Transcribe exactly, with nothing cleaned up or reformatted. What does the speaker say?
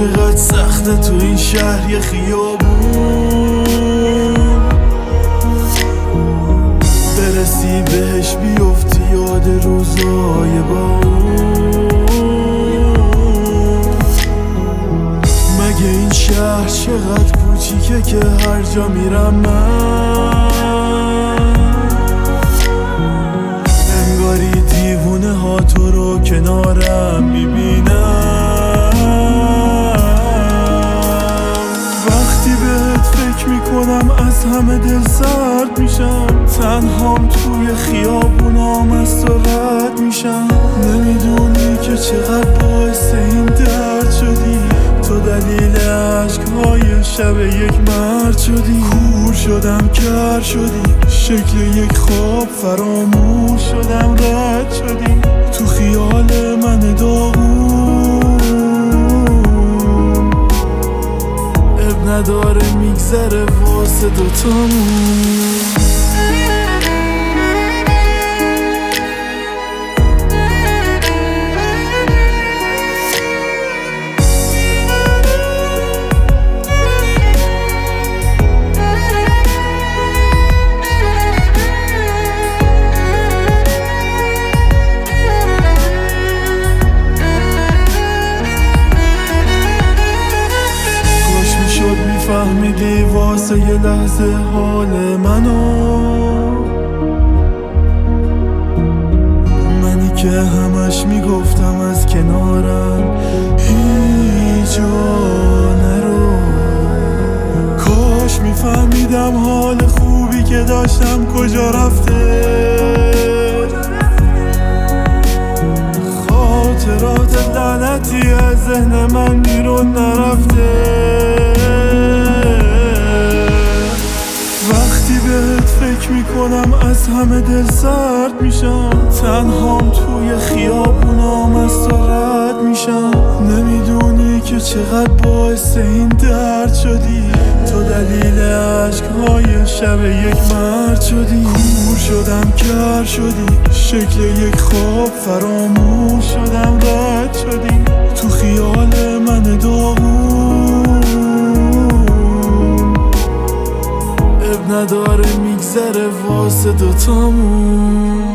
چقدر سخته تو این شهر یه خیابون برسی بهش بیفتی یاد روزای با مگه این شهر چقدر کوچیکه که هر جا میرم من انگاری دیوونه ها تو رو کنارم میبینم. وقتی بهت فکر میکنم از همه دل سرد میشم، تنهام توی خیابونام از تو رد میشم. نمیدونی که چقدر باعث این درد شدی، تو دلیل عشقهای شب یک مرد شدی. کور شدم کر شدی، شکل یک خواب فراموش شدم رد شدی. تو خیال من داغون اب نداره میگذره واسه دوتامون. فهمیدی واسه یه لحظه حال منو، منی که همش میگفتم از کنارم هیچ جا نرو. کاش میفهمیدم حال خوبی که داشتم کجا رفته، خاطرات لعنتی از ذهن من بیرون نرفته. وقتی بهت فکر میکنم از همه دل سرد میشم، تنهام توی خیابونام از تو رد میشم. نمیدونی که چقدر باعث این درد شدی، تو دلیل عشقهای شب یک مرد شدی. کور شدم کر شدی، شکل یک خواب فراموش شدم رد شدی. تو خیال من داغون اب نداره میگذره واسه دوتامون.